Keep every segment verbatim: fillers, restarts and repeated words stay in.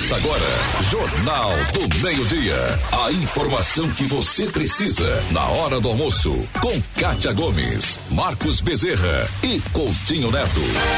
Começa agora, Jornal do Meio-Dia. A informação que você precisa na hora do almoço. Com Kátia Gomes, Marcos Bezerra e Coutinho Neto.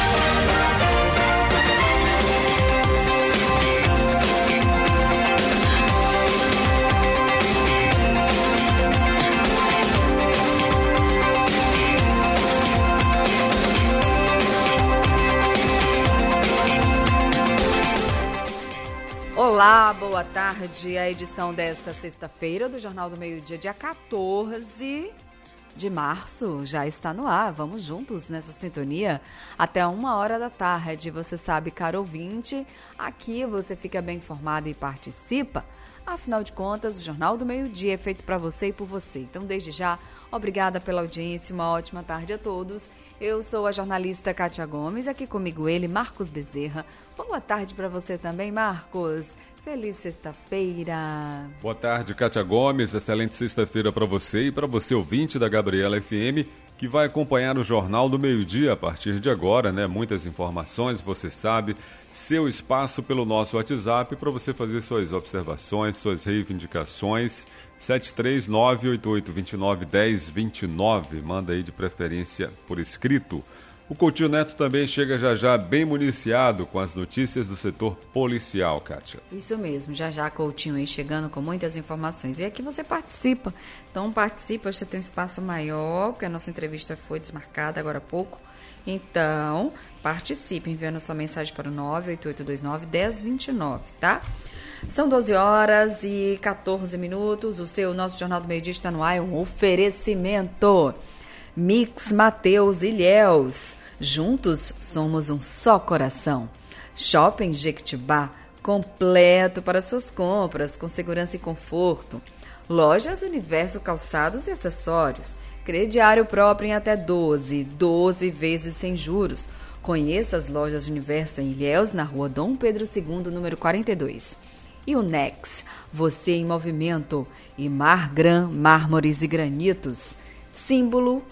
Olá, boa tarde. A edição desta sexta-feira do Jornal do Meio-Dia, dia quatorze de março, já está no ar. Vamos juntos nessa sintonia até uma hora da tarde. Você sabe, caro ouvinte, aqui você fica bem informado e participa. Afinal de contas, o Jornal do Meio-Dia é feito para você e por você. Então, desde já, obrigada pela audiência, uma ótima tarde a todos. Eu sou a jornalista Kátia Gomes, aqui comigo ele, Marcos Bezerra. Boa tarde para você também, Marcos. Feliz sexta-feira. Boa tarde, Kátia Gomes. Excelente sexta-feira para você e para você, ouvinte da Gabriela F M, que vai acompanhar o Jornal do Meio-Dia a partir de agora, né? Muitas informações, você sabe. Seu espaço pelo nosso WhatsApp para você fazer suas observações, suas reivindicações. sete três nove, oito oito dois nove, um zero dois nove. Manda aí de preferência por escrito. O Coutinho Neto também chega já já bem municiado com as notícias do setor policial, Kátia. Isso mesmo, já já Coutinho aí chegando com muitas informações. E aqui você participa. Então participa, você tem um espaço maior, porque a nossa entrevista foi desmarcada agora há pouco. Então, participe enviando sua mensagem para o nove oito oito dois nove, um zero dois nove, tá? São doze horas e quatorze minutos. O seu, nosso Jornal do Meio-Dia está no ar. É um oferecimento. Mix Mateus Ilhéus. Juntos somos um só coração. Shopping Jequitibá, completo para suas compras, com segurança e conforto. Lojas Universo Calçados e Acessórios. Crediário próprio em até doze, doze vezes sem juros. Conheça as lojas Universo em Ilhéus, na rua Dom Pedro segundo, número quarenta e dois. E o Nex, você em movimento. E Margran, mármores e granitos. Símbolo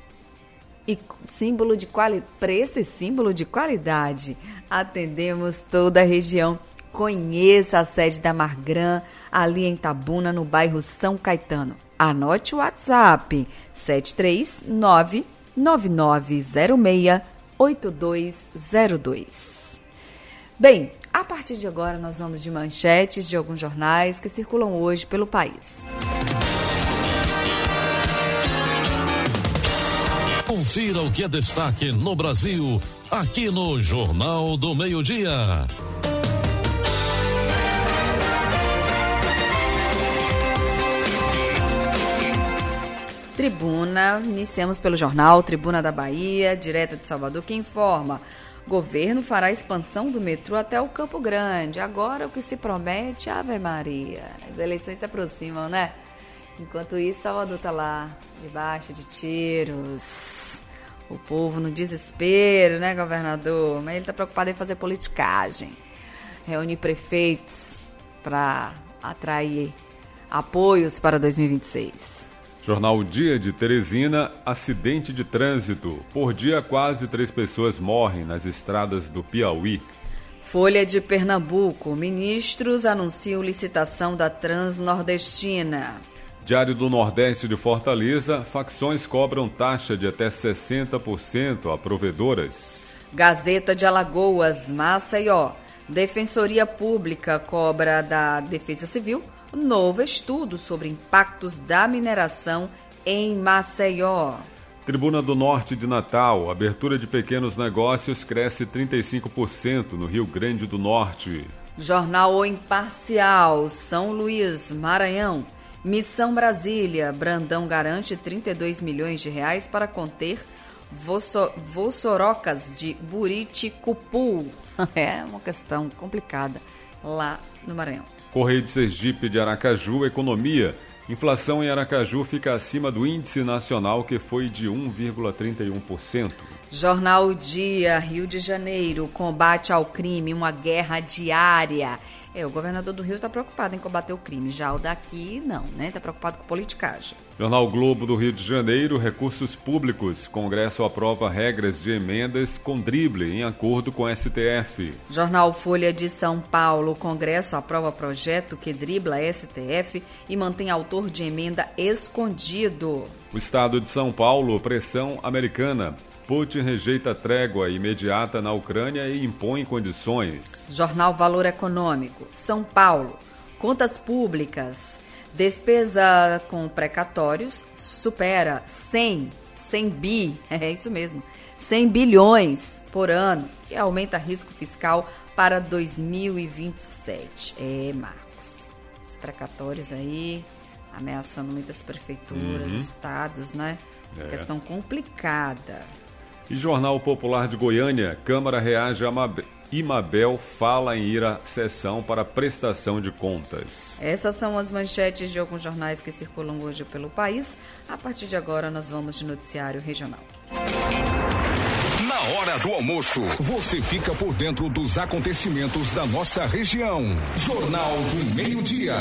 e símbolo de quali... preço e símbolo de qualidade. Atendemos toda a região. Conheça a sede da Margran, ali em Tabuna, no bairro São Caetano. Anote o WhatsApp sete três nove, nove nove zero seis, oito dois zero dois. Bem, a partir de agora nós vamos de manchetes de alguns jornais que circulam hoje pelo país. Confira o que é destaque no Brasil, aqui no Jornal do Meio-Dia. Tribuna, iniciamos pelo jornal Tribuna da Bahia, direto de Salvador, que informa: governo fará expansão do metrô até o Campo Grande. Agora o que se promete, Ave Maria. As eleições se aproximam, né? Enquanto isso, Salvador tá lá, debaixo de tiros. O povo no desespero, né, governador? Mas ele tá preocupado em fazer politicagem. Reunir prefeitos para atrair apoios para dois mil e vinte e seis. Jornal Dia de Teresina, acidente de trânsito. Por dia, quase três pessoas morrem nas estradas do Piauí. Folha de Pernambuco, ministros anunciam licitação da Transnordestina. Diário do Nordeste de Fortaleza, facções cobram taxa de até sessenta por cento a provedoras. Gazeta de Alagoas, Maceió. Defensoria Pública cobra da Defesa Civil novo estudo sobre impactos da mineração em Maceió. Tribuna do Norte de Natal, abertura de pequenos negócios cresce trinta e cinco por cento no Rio Grande do Norte. Jornal O Imparcial, São Luís, Maranhão. Missão Brasília, Brandão garante trinta e dois milhões de reais para conter vosso, vossorocas de Buriticupu. É uma questão complicada lá no Maranhão. Correio de Sergipe de Aracaju, economia. Inflação em Aracaju fica acima do índice nacional, que foi de um vírgula trinta e um por cento. Jornal O Dia, Rio de Janeiro, combate ao crime, uma guerra diária. É, o governador do Rio está preocupado em combater o crime, já o daqui não, né? Está preocupado com politicagem. Jornal Globo do Rio de Janeiro, recursos públicos. Congresso aprova regras de emendas com drible em acordo com S T F. Jornal Folha de São Paulo, Congresso aprova projeto que dribla S T F e mantém autor de emenda escondido. O Estado de São Paulo, pressão americana. Putin rejeita trégua imediata na Ucrânia e impõe condições. Jornal Valor Econômico, São Paulo, contas públicas, despesa com precatórios supera cem, cem bi, é isso mesmo, cem bilhões por ano e aumenta risco fiscal para dois mil e vinte e sete. É, Marcos, os precatórios aí ameaçando muitas prefeituras, uhum. estados, né? É. Questão complicada. E Jornal Popular de Goiânia, Câmara reage a Imabel, fala em ir à sessão para prestação de contas. Essas são as manchetes de alguns jornais que circulam hoje pelo país. A partir de agora nós vamos de noticiário regional. Na hora do almoço, você fica por dentro dos acontecimentos da nossa região. Jornal do Meio-Dia.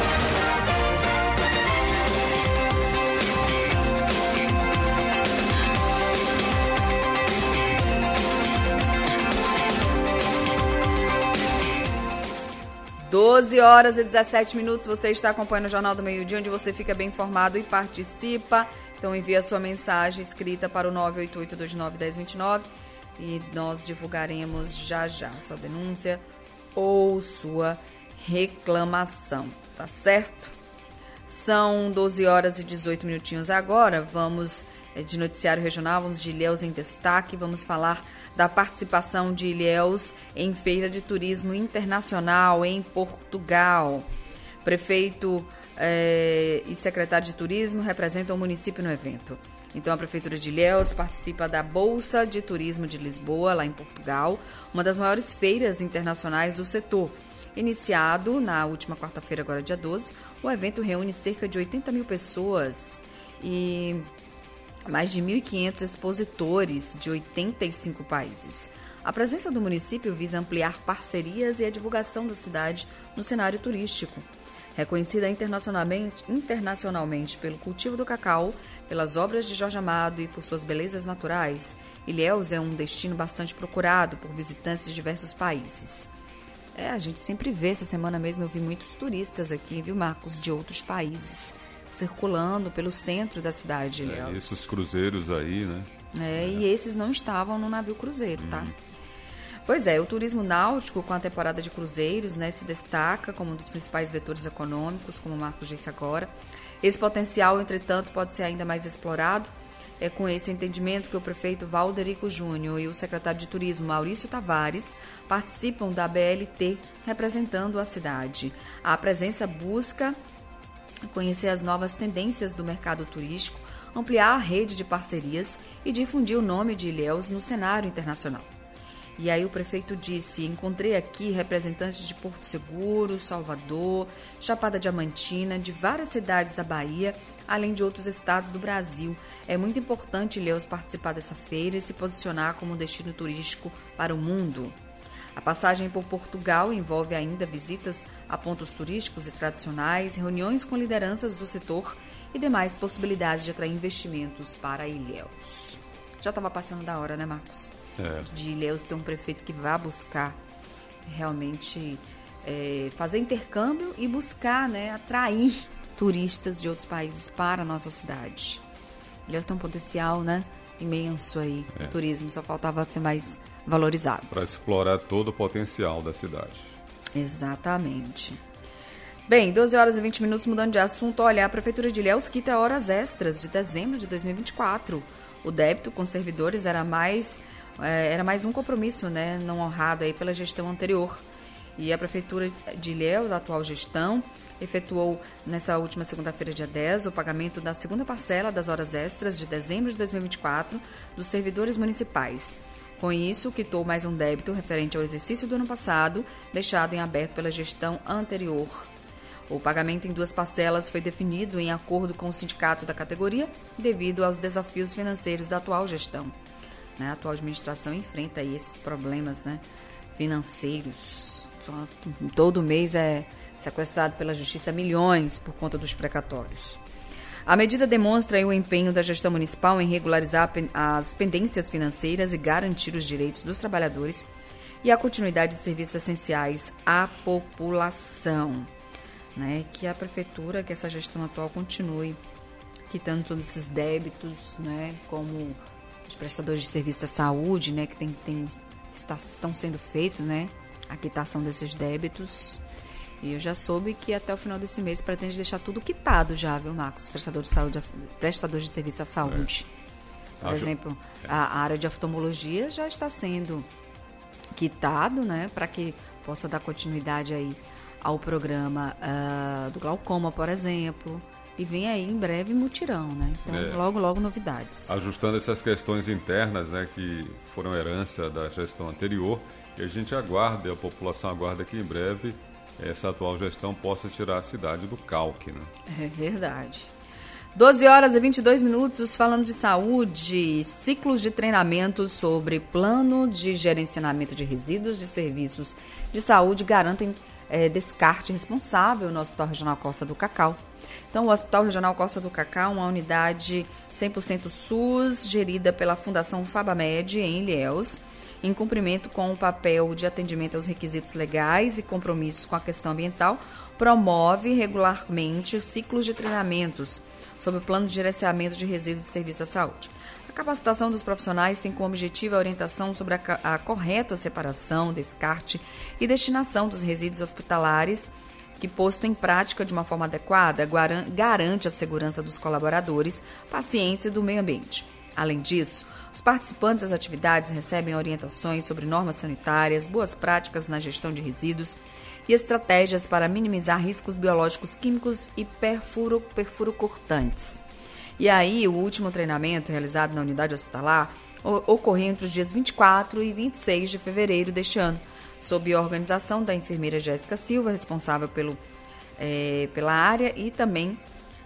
doze horas e dezessete minutos, você está acompanhando o Jornal do Meio-Dia, onde você fica bem informado e participa. Então envia sua mensagem escrita para o nove oito oito, dois nove, um zero dois nove e nós divulgaremos já já sua denúncia ou sua reclamação, tá certo? São doze horas e dezoito minutinhos agora, vamos de noticiário regional, vamos de Ilhéus em destaque, vamos falar da participação de Ilhéus em Feira de Turismo Internacional em Portugal. Prefeito eh, e secretário de Turismo representam o município no evento. Então, a Prefeitura de Ilhéus participa da Bolsa de Turismo de Lisboa, lá em Portugal, uma das maiores feiras internacionais do setor. Iniciado na última quarta-feira, agora dia doze, o evento reúne cerca de oitenta mil pessoas e mais de mil e quinhentos expositores de oitenta e cinco países. A presença do município visa ampliar parcerias e a divulgação da cidade no cenário turístico. Reconhecida internacionalmente, internacionalmente pelo cultivo do cacau, pelas obras de Jorge Amado e por suas belezas naturais, Ilhéus é um destino bastante procurado por visitantes de diversos países. É, a gente sempre vê, essa semana mesmo eu vi muitos turistas aqui, viu, Marcos, de outros países, circulando pelo centro da cidade de Ilhéus. É, esses cruzeiros aí, né? É, é, e esses não estavam no navio cruzeiro, tá? Hum. Pois é, o turismo náutico com a temporada de cruzeiros, né, se destaca como um dos principais vetores econômicos, como o Marcos disse agora. Esse potencial, entretanto, pode ser ainda mais explorado. É com esse entendimento que o prefeito Valderico Júnior e o secretário de Turismo Maurício Tavares participam da B L T, representando a cidade. A presença busca conhecer as novas tendências do mercado turístico, ampliar a rede de parcerias e difundir o nome de Ilhéus no cenário internacional. E aí o prefeito disse, encontrei aqui representantes de Porto Seguro, Salvador, Chapada Diamantina, de várias cidades da Bahia, além de outros estados do Brasil. É muito importante Ilhéus participar dessa feira e se posicionar como um destino turístico para o mundo. A passagem por Portugal envolve ainda visitas a pontos turísticos e tradicionais, reuniões com lideranças do setor e demais possibilidades de atrair investimentos para Ilhéus. Já estava passando da hora, né, Marcos? É. De Ilhéus ter um prefeito que vá buscar realmente é, fazer intercâmbio e buscar, né, atrair turistas de outros países para a nossa cidade. Ilhéus tem um potencial, né, imenso aí no é. turismo, só faltava ser mais valorizado. Para explorar todo o potencial da cidade. Exatamente. Bem, doze horas e vinte minutos, mudando de assunto, olha, a Prefeitura de Ilhéus quita horas extras de dezembro de dois mil e vinte e quatro. O débito com servidores era mais, era mais um compromisso, né, não honrado aí pela gestão anterior. E a Prefeitura de Ilhéus, a atual gestão, efetuou nessa última segunda-feira, dia dez, o pagamento da segunda parcela das horas extras de dezembro de dois mil e vinte e quatro dos servidores municipais. Com isso, quitou mais um débito referente ao exercício do ano passado, deixado em aberto pela gestão anterior. O pagamento em duas parcelas foi definido em acordo com o sindicato da categoria, devido aos desafios financeiros da atual gestão. né? A atual administração enfrenta aí esses problemas, né, financeiros. Todo mês é sequestrado pela justiça milhões por conta dos precatórios. A medida demonstra aí o empenho da gestão municipal em regularizar as pendências financeiras e garantir os direitos dos trabalhadores e a continuidade de serviços essenciais à população, né? Que a prefeitura, que essa gestão atual continue quitando todos esses débitos, né? Como os prestadores de serviço da saúde, né? Que tem, tem, está, estão sendo feitos, né? A quitação desses débitos. E eu já soube que até o final desse mês pretende deixar tudo quitado já, viu, Marcos? Prestadores de saúde, prestadores de serviço à saúde. É. Por Acho... exemplo, é. a área de oftalmologia já está sendo quitado, né? Para que possa dar continuidade aí ao programa uh, do glaucoma, por exemplo. E vem aí em breve mutirão, né? Então, é. logo, logo novidades. Ajustando essas questões internas, né? Que foram herança da gestão anterior. E a gente aguarda, e a população aguarda que em breve essa atual gestão possa tirar a cidade do calque, né? É verdade. doze horas e vinte e dois minutos, falando de saúde, ciclos de treinamentos sobre plano de gerenciamento de resíduos de serviços de saúde garantem é, descarte responsável no Hospital Regional Costa do Cacau. Então, o Hospital Regional Costa do Cacau é uma unidade cem por cento SUS, gerida pela Fundação Fabamed, em Ilhéus, em cumprimento com o papel de atendimento aos requisitos legais e compromissos com a questão ambiental, promove regularmente ciclos de treinamentos sobre o plano de gerenciamento de resíduos de serviço à saúde. A capacitação dos profissionais tem como objetivo a orientação sobre a, a correta separação, descarte e destinação dos resíduos hospitalares, que, posto em prática de uma forma adequada, garante a segurança dos colaboradores, pacientes e do meio ambiente. Além disso, os participantes das atividades recebem orientações sobre normas sanitárias, boas práticas na gestão de resíduos e estratégias para minimizar riscos biológicos, químicos e perfuro, perfurocortantes. E aí, o último treinamento realizado na unidade hospitalar ocorreu entre os dias vinte e quatro e vinte e seis de fevereiro deste ano, sob a organização da enfermeira Jéssica Silva, responsável pelo, é, pela área, e também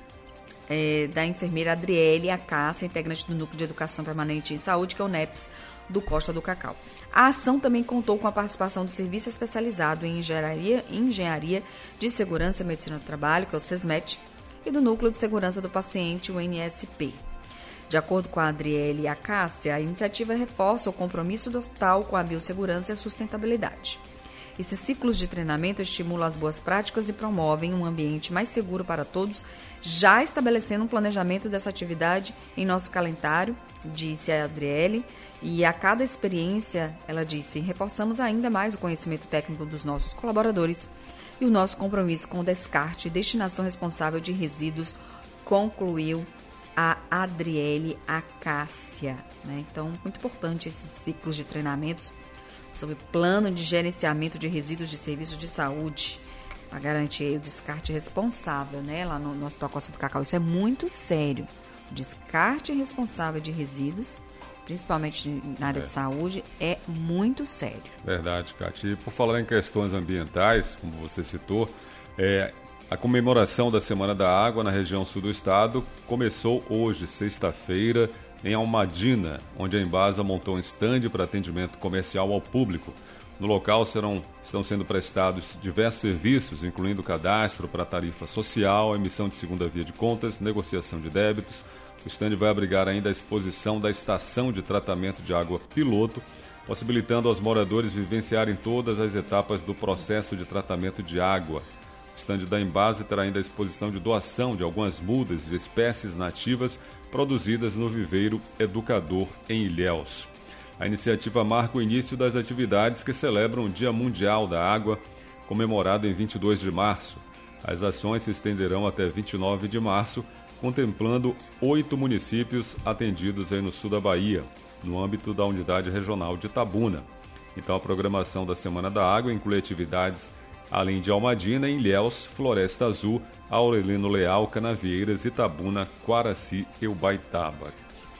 É, da enfermeira Adriele Acácia, integrante do Núcleo de Educação Permanente em Saúde, que é o NEPS, do Costa do Cacau. A ação também contou com a participação do Serviço Especializado em Engenharia, Engenharia de Segurança e Medicina do Trabalho, que é o SESMET, e do Núcleo de Segurança do Paciente, o N S P. De acordo com a Adriele Acácia, a iniciativa reforça o compromisso do hospital com a biossegurança e a sustentabilidade. Esses ciclos de treinamento estimulam as boas práticas e promovem um ambiente mais seguro para todos, já estabelecendo um planejamento dessa atividade em nosso calendário, disse a Adriele, e a cada experiência, ela disse, reforçamos ainda mais o conhecimento técnico dos nossos colaboradores e o nosso compromisso com o descarte e destinação responsável de resíduos, concluiu a Adriele Acácia, né? Então, muito importante esses ciclos de treinamentos sobre plano de gerenciamento de resíduos de serviços de saúde, para garantir o descarte responsável, né, lá no, no Hospital Costa do Cacau. Isso é muito sério. O descarte responsável de resíduos, principalmente na área é. de saúde, é muito sério. Verdade, Cátia. E por falar em questões ambientais, como você citou, é, a comemoração da Semana da Água na região sul do estado começou hoje, sexta-feira, em Almadina, onde a Embasa montou um estande para atendimento comercial ao público. No local serão, estão sendo prestados diversos serviços, incluindo cadastro para tarifa social, emissão de segunda via de contas, negociação de débitos. O estande vai abrigar ainda a exposição da estação de tratamento de água piloto, possibilitando aos moradores vivenciarem todas as etapas do processo de tratamento de água. O estande da Embasa terá ainda a exposição de doação de algumas mudas de espécies nativas produzidas no viveiro Educador em Ilhéus. A iniciativa marca o início das atividades que celebram o Dia Mundial da Água, comemorado em vinte e dois de março. As ações se estenderão até vinte e nove de março, contemplando oito municípios atendidos aí no sul da Bahia, no âmbito da Unidade Regional de Itabuna. Então, a programação da Semana da Água inclui atividades além de Almadina, em Ilhéus, Floresta Azul, Aurelino Leal, Canavieiras, Itabuna, Quaraci e Ubaitaba.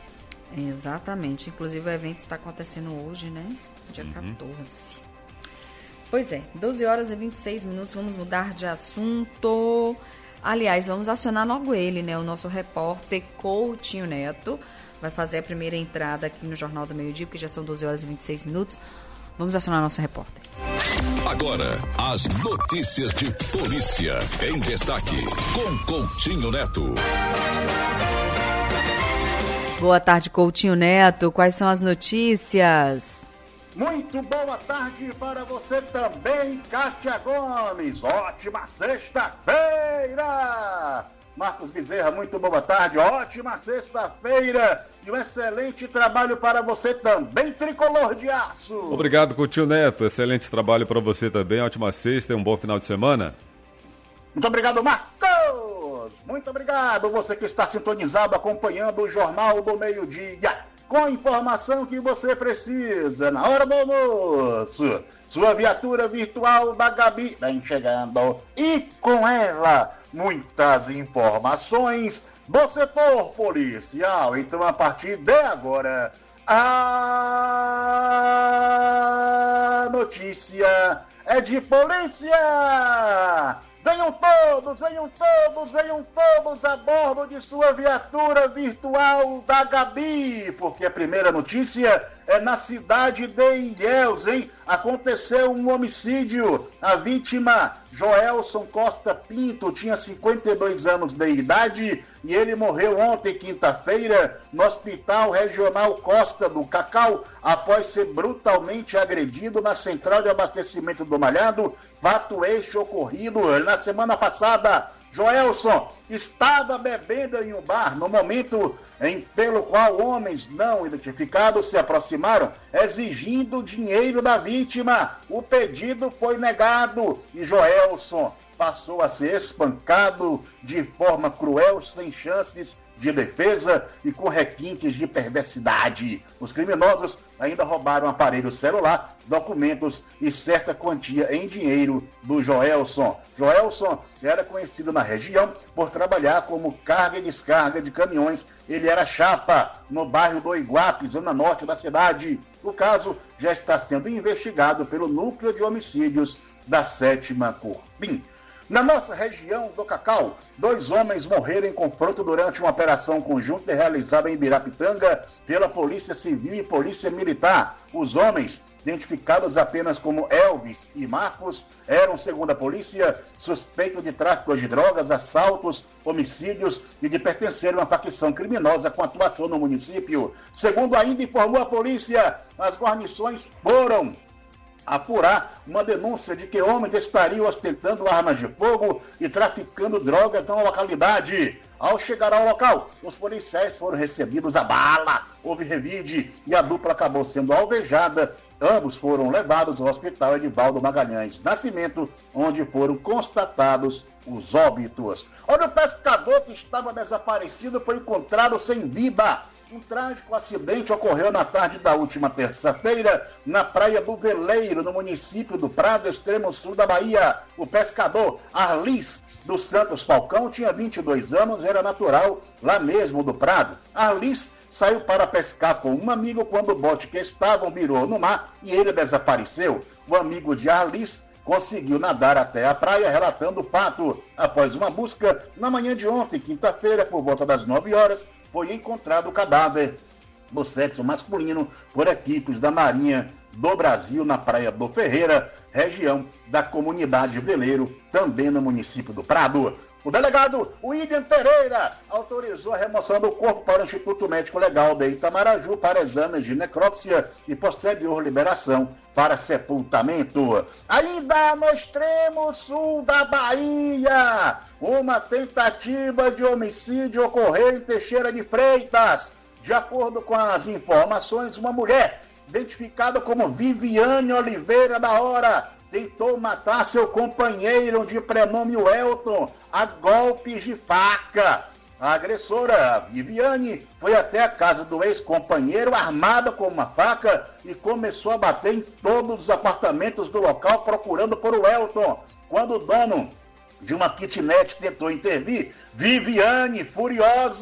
Exatamente. Inclusive o evento está acontecendo hoje, né? Dia uhum. quatorze. Pois é, doze horas e vinte e seis minutos, vamos mudar de assunto. Aliás, vamos acionar logo ele, né? O nosso repórter Coutinho Neto, vai fazer a primeira entrada aqui no Jornal do Meio Dia, porque já são doze horas e vinte e seis minutos. Vamos acionar nosso repórter. Agora, as notícias de polícia em destaque, com Coutinho Neto. Boa tarde, Coutinho Neto. Quais são as notícias? Muito boa tarde para você também, Kátia Gomes. Ótima sexta-feira! Marcos Bezerra, muito boa tarde. Ótima sexta-feira e um excelente trabalho para você também, Tricolor de Aço. Obrigado, Coutinho Neto. Excelente trabalho para você também. Ótima sexta e um bom final de semana. Muito obrigado, Marcos. Muito obrigado. Você que está sintonizado, acompanhando o Jornal do Meio-Dia. Com a informação que você precisa na hora do almoço. Sua viatura virtual da Gabi vem chegando. E com ela, muitas informações do setor policial. Então, a partir de agora, a notícia é de polícia. Venham todos, venham todos, venham todos a bordo de sua viatura virtual da Gabi, porque a primeira notícia é na cidade de Ilhéus, hein? Aconteceu um homicídio. A vítima, Joelson Costa Pinto, tinha cinquenta e dois anos de idade e ele morreu ontem, quinta-feira, no Hospital Regional Costa do Cacau, após ser brutalmente agredido na central de abastecimento do Malhado. Fato este ocorrido na semana passada. Joelson estava bebendo em um bar no momento em pelo qual homens não identificados se aproximaram exigindo dinheiro da vítima. O pedido foi negado e Joelson passou a ser espancado de forma cruel, sem chances de defesa e com requintes de perversidade. Os criminosos ainda roubaram aparelho celular, documentos e certa quantia em dinheiro do Joelson. Joelson era conhecido na região por trabalhar como carga e descarga de caminhões. Ele era chapa no bairro do Iguape, zona norte da cidade. O caso já está sendo investigado pelo Núcleo de Homicídios da sétima Corpim. Na nossa região do Cacau, dois homens morreram em confronto durante uma operação conjunta realizada em Ibirapitanga pela Polícia Civil e Polícia Militar. Os homens, identificados apenas como Elvis e Marcos, eram, segundo a polícia, suspeitos de tráfico de drogas, assaltos, homicídios e de pertencer a uma facção criminosa com atuação no município. Segundo ainda informou a polícia, as guarnições foram apurar uma denúncia de que homens estariam ostentando armas de fogo e traficando drogas na localidade. Ao chegar ao local, os policiais foram recebidos a bala, houve revide e a dupla acabou sendo alvejada. Ambos foram levados ao Hospital Edivaldo Magalhães Nascimento, onde foram constatados os óbitos. Olha, o pescador que estava desaparecido foi encontrado sem vida. Um trágico acidente ocorreu na tarde da última terça-feira na Praia do Veleiro, no município do Prado, extremo sul da Bahia. O pescador Arlis dos Santos Falcão tinha vinte e dois anos, era natural lá mesmo do Prado. Arlis saiu para pescar com um amigo quando o bote que estavam virou no mar e ele desapareceu. O amigo de Arlis conseguiu nadar até a praia, relatando o fato. Após uma busca, na manhã de ontem, quinta-feira, por volta das nove horas, foi encontrado o cadáver do sexo masculino por equipes da Marinha do Brasil na Praia do Ferreira, região da comunidade Veleiro, também no município do Prado. O delegado William Pereira autorizou a remoção do corpo para o Instituto Médico Legal de Itamaraju para exames de necrópsia e posterior liberação para sepultamento. Ainda no extremo sul da Bahia, uma tentativa de homicídio ocorreu em Teixeira de Freitas. De acordo com as informações, uma mulher identificada como Viviane Oliveira da Hora tentou matar seu companheiro de prenome Elton a golpes de faca. A agressora, Viviane, foi até a casa do ex-companheiro armada com uma faca e começou a bater em todos os apartamentos do local procurando por o Elton. Quando o dono de uma kitnet tentou intervir, Viviane, furiosa,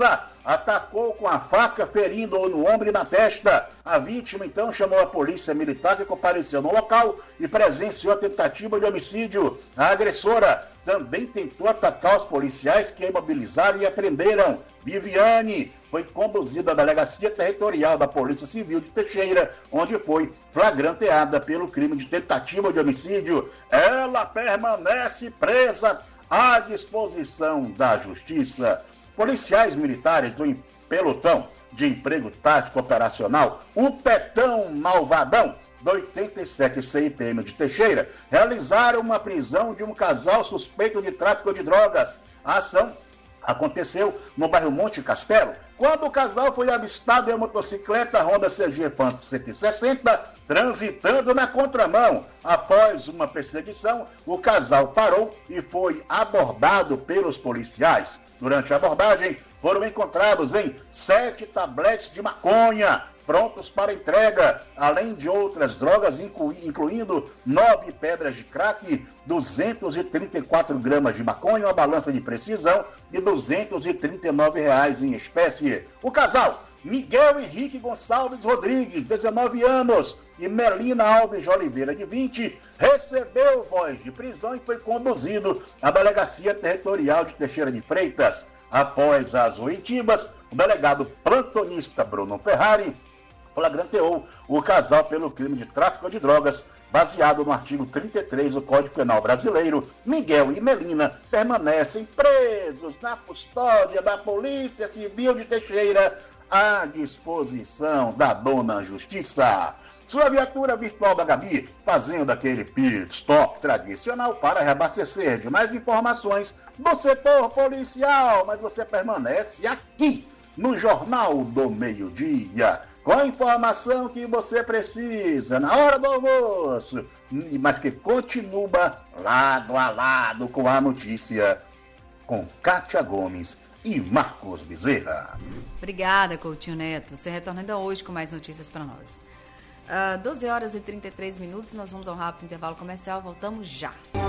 atacou com a faca, ferindo-o no ombro e na testa. A vítima, então, chamou a polícia militar, que compareceu no local e presenciou a tentativa de homicídio. A agressora também tentou atacar os policiais, que a imobilizaram e apreenderam. Viviane foi conduzida à Delegacia Territorial da Polícia Civil de Teixeira, onde foi flagranteada pelo crime de tentativa de homicídio. Ela permanece presa à disposição da Justiça. Policiais militares do pelotão de emprego tático operacional, o Petão Malvadão, do oitenta e sete C I P M de Teixeira, realizaram uma prisão de um casal suspeito de tráfico de drogas. A ação aconteceu no bairro Monte Castelo, quando o casal foi avistado em uma motocicleta Honda C G Phantom cento e sessenta, transitando na contramão. Após uma perseguição, o casal parou e foi abordado pelos policiais. Durante a abordagem, foram encontrados em sete tabletes de maconha, prontos para entrega, além de outras drogas, inclu- incluindo nove pedras de crack, duzentos e trinta e quatro gramas de maconha, uma balança de precisão e duzentos e trinta e nove reais em espécie. O casal, Miguel Henrique Gonçalves Rodrigues, dezenove anos, e Melina Alves de Oliveira, de vinte, recebeu voz de prisão e foi conduzido à Delegacia Territorial de Teixeira de Freitas. Após as oitivas, o delegado plantonista Bruno Ferrari flagranteou o casal pelo crime de tráfico de drogas, baseado no artigo trinta e três do Código Penal Brasileiro. Miguel e Melina permanecem presos na custódia da Polícia Civil de Teixeira, à disposição da Dona Justiça. Sua viatura virtual da Gabi, fazendo aquele pit stop tradicional para reabastecer de mais informações do setor policial, mas você permanece aqui no Jornal do Meio-Dia, com a informação que você precisa na hora do almoço, mas que continua lado a lado com a notícia, com Kátia Gomes e Marcos Bezerra. Obrigada, Coutinho Neto. Você retorna ainda hoje com mais notícias para nós. Uh, doze horas e trinta e três minutos, nós vamos ao rápido intervalo comercial, voltamos já.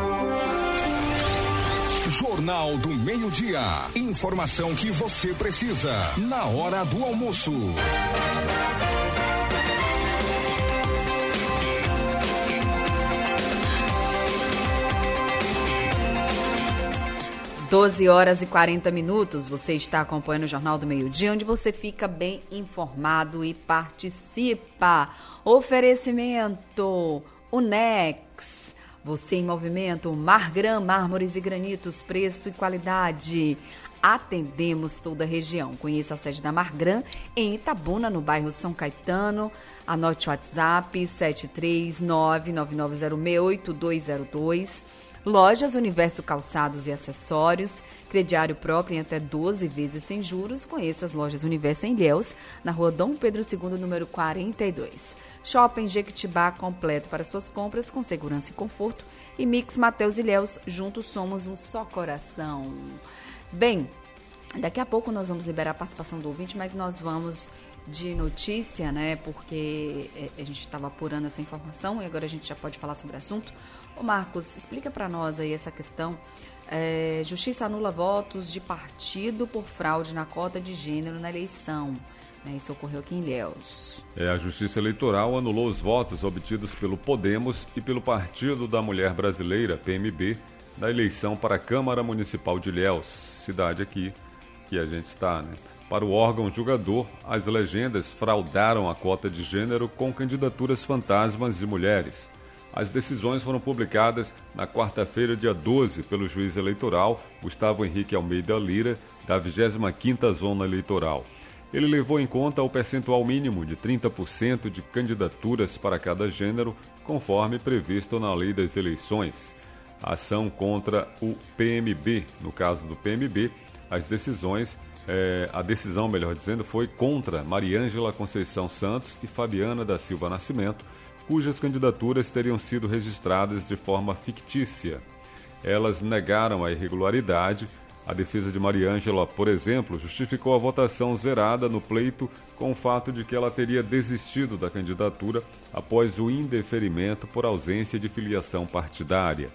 Jornal do Meio-Dia. Informação que você precisa na hora do almoço. doze horas e quarenta minutos, você está acompanhando o Jornal do Meio-Dia, onde você fica bem informado e participa. Oferecimento Unex, você em movimento, Margran, mármores e granitos, preço e qualidade. Atendemos toda a região. Conheça a sede da Margran em Itabuna, no bairro São Caetano. Anote o WhatsApp sete três nove nove nove zero seis oito dois zero dois. Lojas Universo Calçados e Acessórios, crediário próprio em até doze vezes sem juros. Conheça as lojas Universo em Ilhéus, na rua Dom Pedro segundo, número quarenta e dois. Shopping Jequitibá, completo para suas compras, com segurança e conforto. E Mix Mateus Ilhéus, juntos somos um só coração. Bem, daqui a pouco nós vamos liberar a participação do ouvinte, mas nós vamos de notícia, né? Porque a gente estava apurando essa informação e agora a gente já pode falar sobre o assunto. Ô Marcos, explica para nós aí essa questão. É, Justiça anula votos de partido por fraude na cota de gênero na eleição. Né, isso ocorreu aqui em Ilhéus. É, a Justiça Eleitoral anulou os votos obtidos pelo Podemos e pelo Partido da Mulher Brasileira, P M B, na eleição para a Câmara Municipal de Ilhéus, cidade aqui que a gente está, né? Para o órgão julgador, as legendas fraudaram a cota de gênero com candidaturas fantasmas de mulheres. As decisões foram publicadas na quarta-feira, dia doze, pelo juiz eleitoral Gustavo Henrique Almeida Lira, da vigésima quinta Zona Eleitoral. Ele levou em conta o percentual mínimo de trinta por cento de candidaturas para cada gênero, conforme previsto na Lei das Eleições. A ação contra o P M B, no caso do P M B, as decisões, é, a decisão, melhor dizendo, foi contra Mariângela Conceição Santos e Fabiana da Silva Nascimento, cujas candidaturas teriam sido registradas de forma fictícia. Elas negaram a irregularidade. A defesa de Mariângela, por exemplo, justificou a votação zerada no pleito com o fato de que ela teria desistido da candidatura após o indeferimento por ausência de filiação partidária.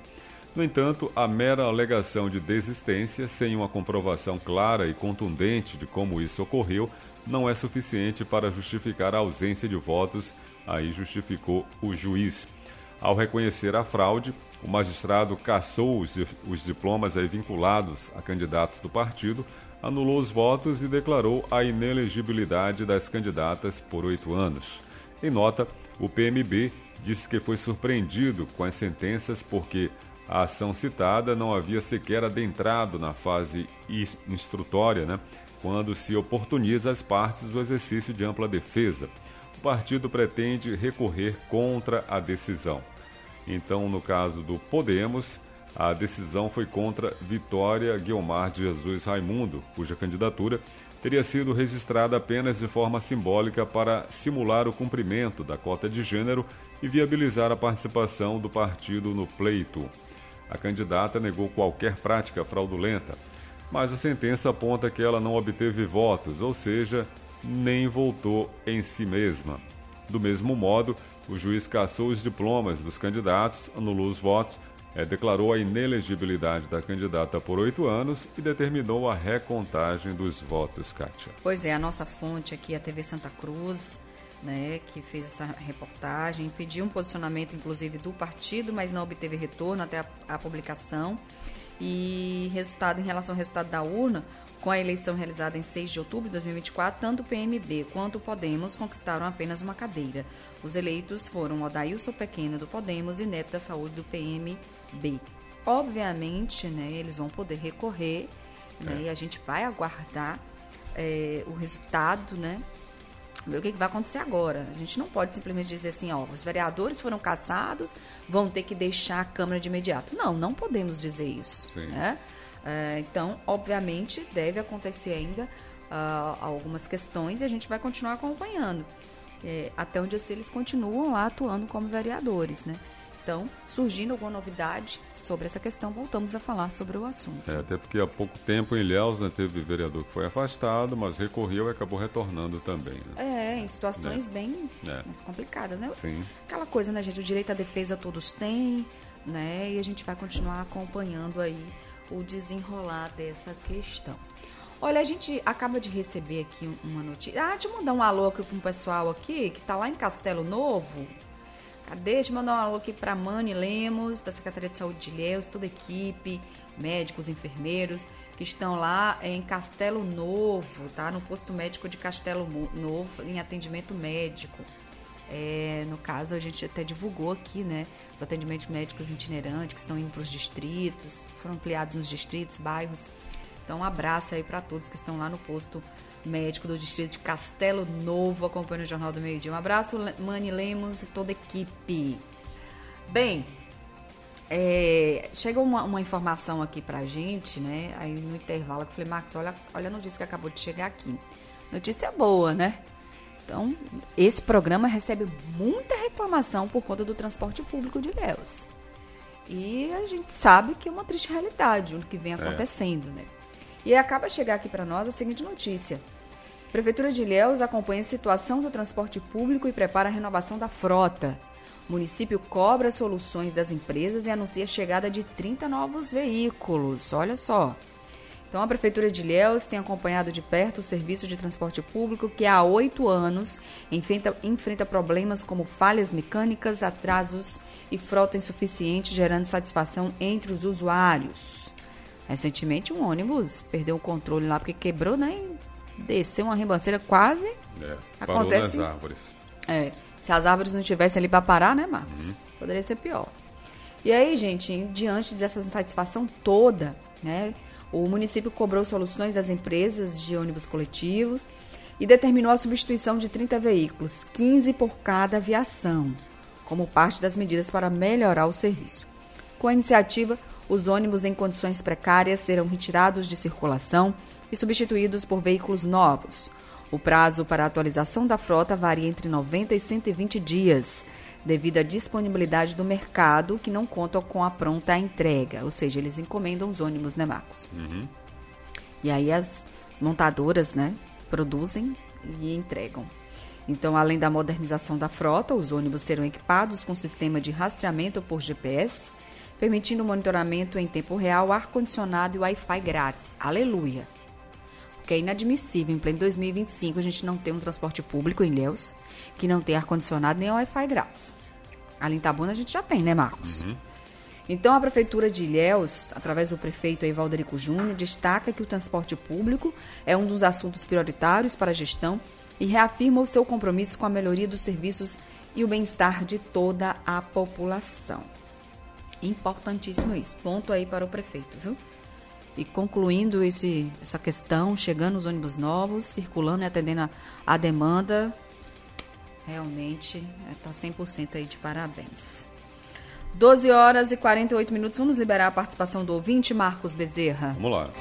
No entanto, a mera alegação de desistência, sem uma comprovação clara e contundente de como isso ocorreu, não é suficiente para justificar a ausência de votos, aí justificou o juiz. Ao reconhecer a fraude, o magistrado cassou os, os diplomas aí vinculados a candidatos do partido, anulou os votos e declarou a inelegibilidade das candidatas por oito anos. Em nota, o P M B disse que foi surpreendido com as sentenças porque a ação citada não havia sequer adentrado na fase instrutória, né, quando se oportuniza as partes do exercício de ampla defesa. O partido pretende recorrer contra a decisão. Então, no caso do Podemos, a decisão foi contra Vitória Guiomar de Jesus Raimundo, cuja candidatura teria sido registrada apenas de forma simbólica para simular o cumprimento da cota de gênero e viabilizar a participação do partido no pleito. A candidata negou qualquer prática fraudulenta, mas a sentença aponta que ela não obteve votos, ou seja, nem votou em si mesma. Do mesmo modo, o juiz cassou os diplomas dos candidatos, anulou os votos, é, declarou a inelegibilidade da candidata por oito anos e determinou a recontagem dos votos, Kátia. Pois é, a nossa fonte aqui, a T V Santa Cruz, né, que fez essa reportagem, pediu um posicionamento, inclusive, do partido, mas não obteve retorno até a, a publicação. E resultado, em relação ao resultado da urna, com a eleição realizada em seis de outubro de dois mil e vinte e quatro, tanto o P M B quanto o Podemos conquistaram apenas uma cadeira. Os eleitos foram Odailson Pequeno, do Podemos, e Neto da Saúde, do P M B. Obviamente, né, eles vão poder recorrer, né, é. e a gente vai aguardar é, o resultado, né, ver o que, que vai acontecer agora. A gente não pode simplesmente dizer assim, ó, os vereadores foram cassados, vão ter que deixar a Câmara de imediato. Não, não podemos dizer isso. Né? É, então, obviamente, deve acontecer ainda uh, algumas questões e a gente vai continuar acompanhando. É, até onde assim, eles continuam lá atuando como vereadores, né? Então, surgindo alguma novidade sobre essa questão, voltamos a falar sobre o assunto. É, até porque há pouco tempo em Ilhéus, né, teve vereador que foi afastado, mas recorreu e acabou retornando também. Né? É, em situações é. bem é. mais complicadas, né? Sim. Aquela coisa, né, gente? O direito à defesa todos têm, né? E a gente vai continuar acompanhando aí o desenrolar dessa questão. Olha, a gente acaba de receber aqui uma notícia. Ah, deixa eu mandar um alô aqui para um pessoal aqui, que está lá em Castelo Novo. Cadê? Deixa eu mandar um alô aqui para Mani Lemos, da Secretaria de Saúde de Ilhéus, toda a equipe, médicos, enfermeiros, que estão lá em Castelo Novo, tá? No posto médico de Castelo Novo, em atendimento médico. É, no caso, a gente até divulgou aqui, né? Os atendimentos médicos itinerantes que estão indo para os distritos, foram ampliados nos distritos, bairros. Então, um abraço aí para todos que estão lá no posto médico do distrito de Castelo Novo, acompanhando o Jornal do Meio-Dia. Um abraço, Mani Lemos e toda a equipe. Bem, é, chegou uma, uma informação aqui pra gente, né? Aí no intervalo eu falei, Marcos, olha, olha a notícia que acabou de chegar aqui. Notícia boa, né? Então, esse programa recebe muita reclamação por conta do transporte público de Ilhéus. E a gente sabe que é uma triste realidade o que vem acontecendo, é. né? E acaba de chegar aqui para nós a seguinte notícia. A Prefeitura de Ilhéus acompanha a situação do transporte público e prepara a renovação da frota. O município cobra soluções das empresas e anuncia a chegada de trinta novos veículos. Olha só. Então, a Prefeitura de Ilhéus tem acompanhado de perto o serviço de transporte público que há oito anos enfrenta, enfrenta problemas como falhas mecânicas, atrasos e frota insuficiente, gerando satisfação entre os usuários. Recentemente, um ônibus perdeu o controle lá porque quebrou, né? E desceu uma ribanceira quase. É, parou acontece, nas árvores. É, se as árvores não tivessem ali para parar, né, Marcos? Uhum. Poderia ser pior. E aí, gente, diante dessa insatisfação toda, né? O município cobrou soluções das empresas de ônibus coletivos e determinou a substituição de trinta veículos, quinze por cada aviação, como parte das medidas para melhorar o serviço. Com a iniciativa, os ônibus em condições precárias serão retirados de circulação e substituídos por veículos novos. O prazo para a atualização da frota varia entre noventa e cento e vinte dias, devido à disponibilidade do mercado, que não conta com a pronta entrega. Ou seja, eles encomendam os ônibus, né, Marcos? Uhum. E aí as montadoras, né, produzem e entregam. Então, além da modernização da frota, os ônibus serão equipados com sistema de rastreamento por G P S, permitindo o monitoramento em tempo real, ar-condicionado e Wi-Fi grátis. Aleluia! Porque é inadmissível, em pleno dois mil e vinte e cinco, a gente não ter um transporte público em Ilhéus que não tem ar-condicionado nem Wi-Fi grátis. Ali em Itabuna a gente já tem, né, Marcos? Uhum. Então, a Prefeitura de Ilhéus, através do prefeito Valderico Júnior, destaca que o transporte público é um dos assuntos prioritários para a gestão e reafirma o seu compromisso com a melhoria dos serviços e o bem-estar de toda a população. Importantíssimo isso. Ponto aí para o prefeito, viu? E concluindo esse, essa questão, chegando os ônibus novos, circulando e atendendo a, a demanda, realmente está cem por cento aí de parabéns. doze horas e quarenta e oito minutos. Vamos liberar a participação do ouvinte, Marcos Bezerra. Vamos lá.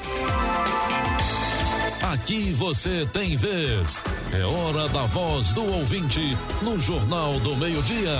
Aqui você tem vez. É hora da voz do ouvinte no Jornal do Meio-Dia.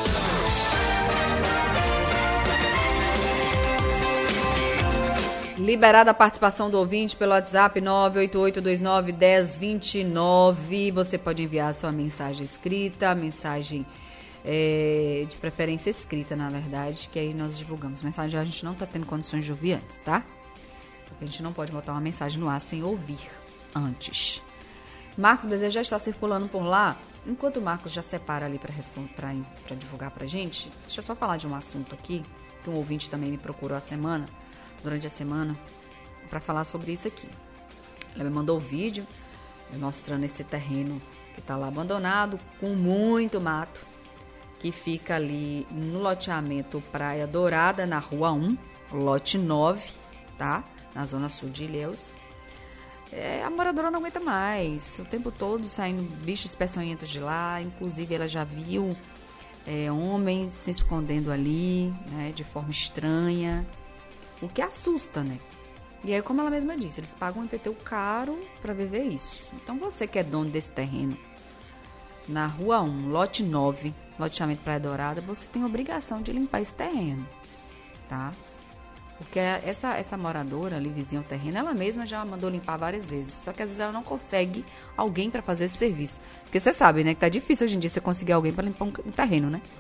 Liberada a participação do ouvinte pelo WhatsApp nove oito oito dois nove um zero dois nove. Você pode enviar sua mensagem escrita, mensagem é, de preferência escrita, na verdade, que aí nós divulgamos. Mensagem a gente não está tendo condições de ouvir antes, tá? Porque a gente não pode botar uma mensagem no ar sem ouvir antes. Marcos Bezerra já está circulando por lá. Enquanto o Marcos já separa ali para divulgar pra gente, deixa eu só falar de um assunto aqui, que um ouvinte também me procurou a semana, durante a semana, para falar sobre isso aqui. Ela me mandou o vídeo mostrando esse terreno que está lá abandonado, com muito mato, que fica ali no loteamento Praia Dourada, na Rua um, lote nove, tá? Na zona sul de Ilhéus. É, a moradora não aguenta mais, o tempo todo saindo bichos peçonhentos de lá, inclusive ela já viu é, homens se escondendo ali, né, de forma estranha, o que assusta, né? E aí, como ela mesma disse, eles pagam um I P T U caro para viver isso. Então, você que é dono desse terreno, na Rua um, lote nove, loteamento Praia Dourada, você tem a obrigação de limpar esse terreno, tá? Porque essa, essa moradora ali, vizinha ao terreno, ela mesma já mandou limpar várias vezes. Só que às vezes ela não consegue alguém para fazer esse serviço. Porque você sabe, né, que tá difícil hoje em dia você conseguir alguém para limpar um, um terreno, né?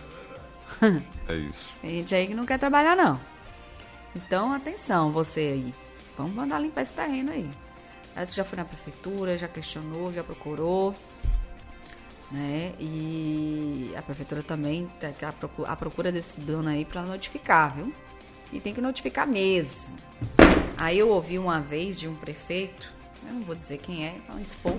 É isso. Tem gente aí que não quer trabalhar, não. Então, atenção, você aí. Vamos mandar limpar esse terreno aí. Aí você já foi na prefeitura, já questionou, já procurou, né? E a prefeitura também tá à procura, à procura desse dono aí para notificar, viu? E tem que notificar mesmo. Aí eu ouvi uma vez de um prefeito, eu não vou dizer quem é, para não expor,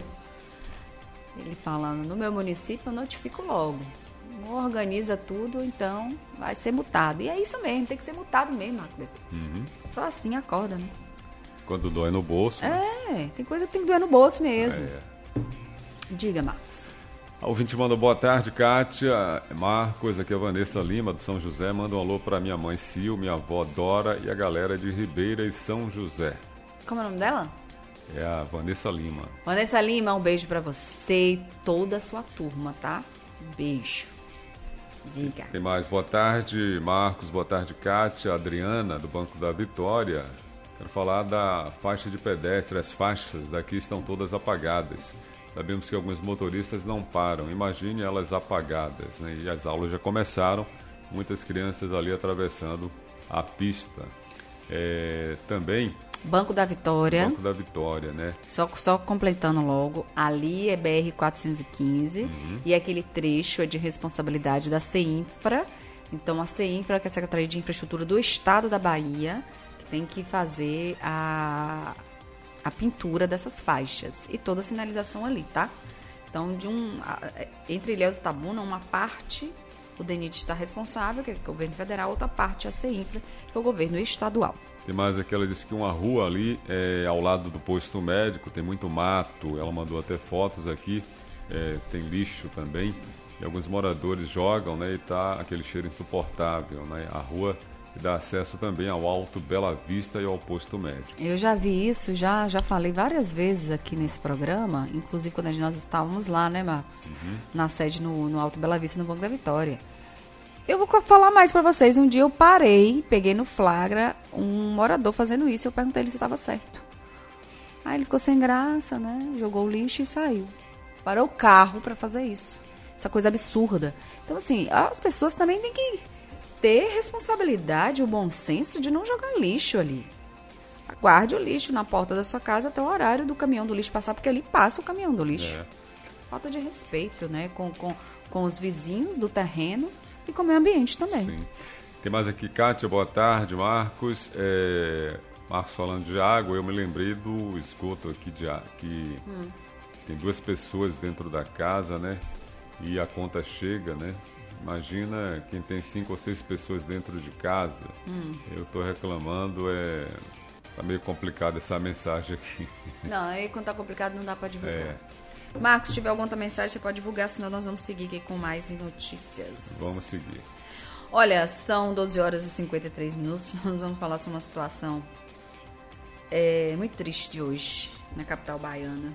ele falando, no meu município eu notifico logo. Organiza tudo, então vai ser multado. E é isso mesmo, tem que ser multado mesmo, Marcos. Uhum. Só assim acorda, né? Quando dói no bolso. Né? É, tem coisa que tem que doer no bolso mesmo. É. Diga, Marcos. A ouvinte manda boa tarde, Kátia. Marcos, aqui é a Vanessa Lima, do São José. Manda um alô para minha mãe Sil, minha avó Dora e a galera de Ribeira e São José. Como é o nome dela? É a Vanessa Lima. Vanessa Lima, um beijo para você e toda a sua turma, tá? Beijo. Diga. Tem mais. Boa tarde, Marcos. Boa tarde, Kátia. Adriana, do Banco da Vitória. Quero falar da faixa de pedestre. As faixas daqui estão todas apagadas. Sabemos que alguns motoristas não param. Imagine elas apagadas, né? E as aulas já começaram. Muitas crianças ali atravessando a pista. É, também... Banco da Vitória. Banco da Vitória, né? Só, só completando logo, ali é B R quatrocentos e quinze uhum. E aquele trecho é de responsabilidade da CEINFRA. Então, a CEINFRA, que é a Secretaria de Infraestrutura do Estado da Bahia, que tem que fazer a, a pintura dessas faixas e toda a sinalização ali, tá? Então, de um, a, entre Ilhéus e Itabuna, uma parte o DENIT está responsável, que é o governo federal, outra parte a CEINFRA, que é o governo estadual. Tem mais aqui, ela disse que uma rua ali é ao lado do posto médico, tem muito mato, ela mandou até fotos aqui, é, tem lixo também, e alguns moradores jogam, né, e tá aquele cheiro insuportável, né, a rua dá acesso também ao Alto Bela Vista e ao posto médico. Eu já vi isso, já, já falei várias vezes aqui nesse programa, inclusive quando nós estávamos lá, né, Marcos, uhum. na sede no, no Alto Bela Vista, no Banco da Vitória. Eu vou falar mais pra vocês. Um dia eu parei, peguei no flagra um morador fazendo isso. Eu perguntei ele se estava certo. Aí ele ficou sem graça, né? Jogou o lixo e saiu. Parou o carro pra fazer isso. Essa coisa absurda. Então, assim, as pessoas também têm que ter responsabilidade, o bom senso de não jogar lixo ali. Guarde o lixo na porta da sua casa até o horário do caminhão do lixo passar, porque ali passa o caminhão do lixo. É. Falta de respeito, né? Com, com, com os vizinhos do terreno e com o meio ambiente também. Sim. Tem mais aqui, Kátia, boa tarde, Marcos. É, Marcos falando de água, eu me lembrei do esgoto aqui de água, que hum. tem duas pessoas dentro da casa, né? E a conta chega, né? Imagina quem tem cinco ou seis pessoas dentro de casa. Hum. Eu tô reclamando, é... Tá meio complicado essa mensagem aqui. Não, aí quando tá complicado não dá para divulgar. É. Marcos, se tiver alguma outra mensagem, você pode divulgar, senão nós vamos seguir aqui com mais notícias. Vamos seguir. Olha, são doze horas e cinquenta e três minutos. Nós vamos falar sobre uma situação é, muito triste hoje, na capital baiana.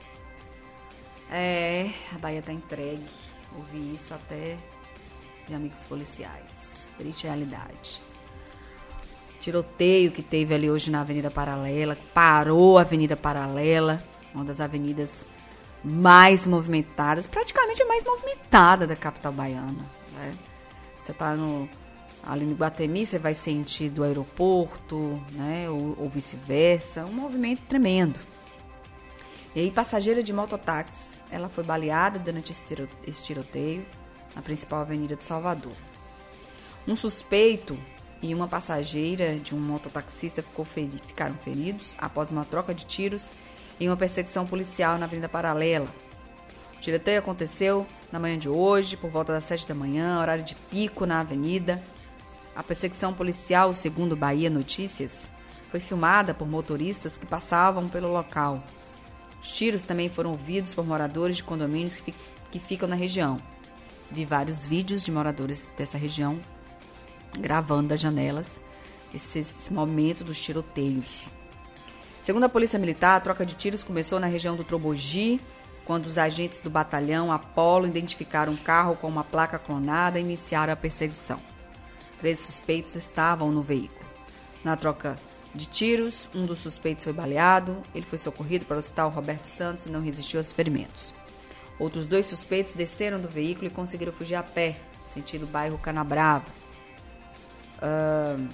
É, a Bahia tá entregue. Ouvi isso até de amigos policiais. Triste realidade. Tiroteio que teve ali hoje na Avenida Paralela, parou a Avenida Paralela, uma das avenidas mais movimentadas, praticamente a mais movimentada da capital baiana. Né? Você está ali no Iguatemi, você vai sentido o aeroporto, né? ou, ou vice-versa, um movimento tremendo. E aí, passageira de mototáxi, ela foi baleada durante esse tiroteio na principal avenida de Salvador. Um suspeito e uma passageira de um mototaxista ficou feri- ficaram feridos após uma troca de tiros em uma perseguição policial na Avenida Paralela. O tiroteio aconteceu na manhã de hoje, por volta das sete da manhã, horário de pico na avenida. A perseguição policial, segundo Bahia Notícias, foi filmada por motoristas que passavam pelo local. Os tiros também foram ouvidos por moradores de condomínios que, fi- que ficam na região. Vi vários vídeos de moradores dessa região gravando das janelas esse, esse momento dos tiroteios. Segundo a Polícia Militar, a troca de tiros começou na região do Trobogi, quando os agentes do batalhão Apolo identificaram um carro com uma placa clonada e iniciaram a perseguição. Três suspeitos estavam no veículo. Na troca de tiros, um dos suspeitos foi baleado, ele foi socorrido para o Hospital Roberto Santos e não resistiu aos ferimentos. Outros dois suspeitos desceram do veículo e conseguiram fugir a pé, sentido bairro Canabrava. Uh,